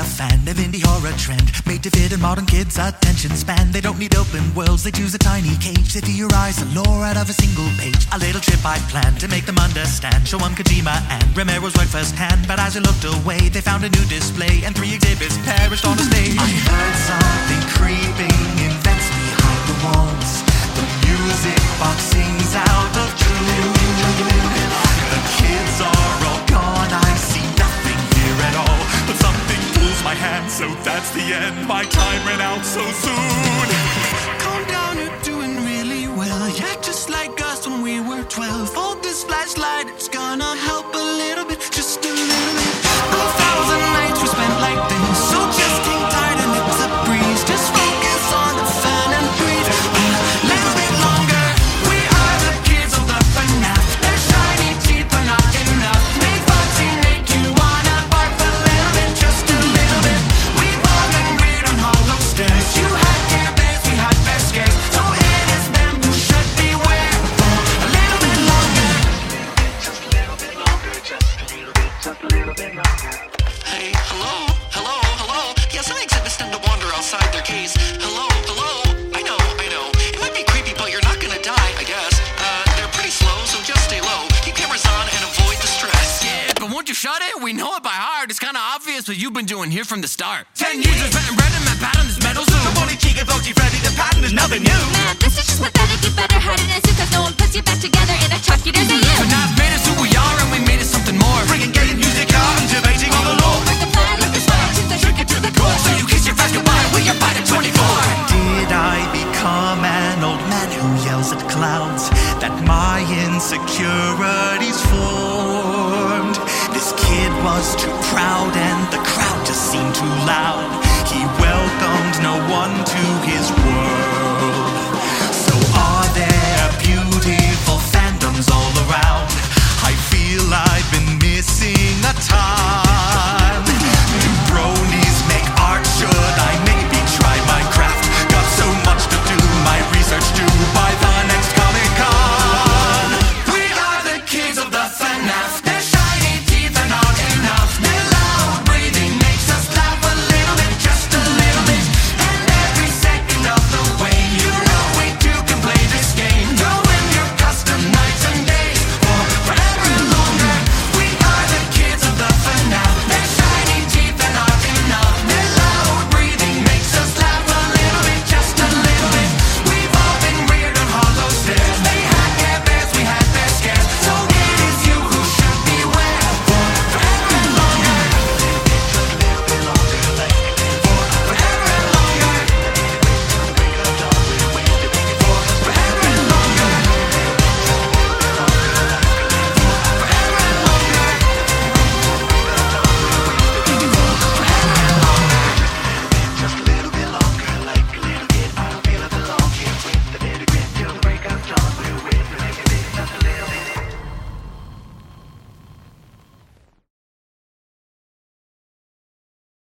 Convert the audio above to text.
fan of indie horror trend, made to fit in modern kids' attention span. They don't need open worlds, they choose a tiny cage. They theorize the lore out of a single page. A little trip I planned to make them understand. Show them Kojima and Romero's work firsthand. But as I looked away, they found a new display, and 3 exhibits perished on a stage. I heard something creeping in vents behind the walls. The music box sings out of tune. The kids are all gone, I see nothing here at all. But something pulls my hand, so that's the end. My time ran out so soon. Calm down, you're doing really well. Yeah, just like us when we were 12. Hold this flashlight, it's gonna help a little bit, just a little bit. 1,000 nights we spent like this, so just hang tight and it's a breeze. Just focus on the fun and breathe a little bit longer. We are the kids of the FNAF. Their shiny teeth are not enough. Make Foxy make you wanna bark a little bit, just a little bit. We've all been weird on hollow stairs. You had Care Bears, we had bear scares. So it is them who should beware for a little bit longer. Just a little bit longer, just a little bit, just a little bit longer. Hey, hello, hello, hello. Yeah, some exhibits tend to wander outside their case. Hello, hello. I know. It might be creepy, but you're not gonna die, I guess. They're pretty slow, so just stay low. Keep cameras on and avoid distress. Yeah, but won't you shut it? We know it by heart. It's kinda obvious what you've been doing here from the start. 10 years of betting bread and my pattern is metal suit. The bony cheek of OG Freddy, the pattern is nothing new. Man, this is just pathetic. You better hide it in suit, cause no one puts you back together in a chalky there's a you. But now I've made us who we are and we made it something more. Bringing gay music out and debating all the law. Like a fly, like a spark, since I shrink it to the core. So you kiss your fast goodbye when you're fighting 24. Did I become an old man who yells at clouds that my insecurities formed? This kid was too proud and the crowd just seemed too loud. He welcomed no one to his world.